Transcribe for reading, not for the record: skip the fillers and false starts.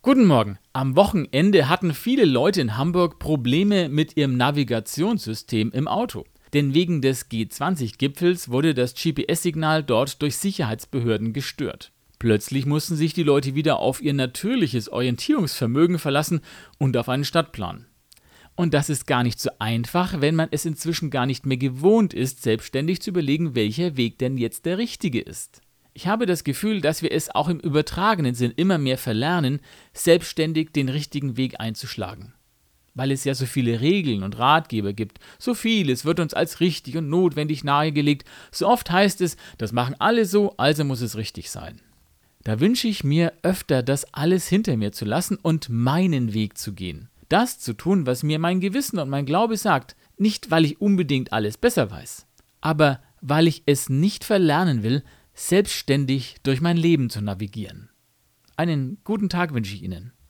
Guten Morgen. Am Wochenende hatten viele Leute in Hamburg Probleme mit ihrem Navigationssystem im Auto. Denn wegen des G20-Gipfels wurde das GPS-Signal dort durch Sicherheitsbehörden gestört. Plötzlich mussten sich die Leute wieder auf ihr natürliches Orientierungsvermögen verlassen und auf einen Stadtplan. Und das ist gar nicht so einfach, wenn man es inzwischen gar nicht mehr gewohnt ist, selbstständig zu überlegen, welcher Weg denn jetzt der richtige ist. Ich habe das Gefühl, dass wir es auch im übertragenen Sinn immer mehr verlernen, selbstständig den richtigen Weg einzuschlagen. Weil es ja so viele Regeln und Ratgeber gibt, so vieles wird uns als richtig und notwendig nahegelegt, so oft heißt es, das machen alle so, also muss es richtig sein. Da wünsche ich mir öfter, das alles hinter mir zu lassen und meinen Weg zu gehen. Das zu tun, was mir mein Gewissen und mein Glaube sagt, nicht weil ich unbedingt alles besser weiß, aber weil ich es nicht verlernen will, selbstständig durch mein Leben zu navigieren. Einen guten Tag wünsche ich Ihnen.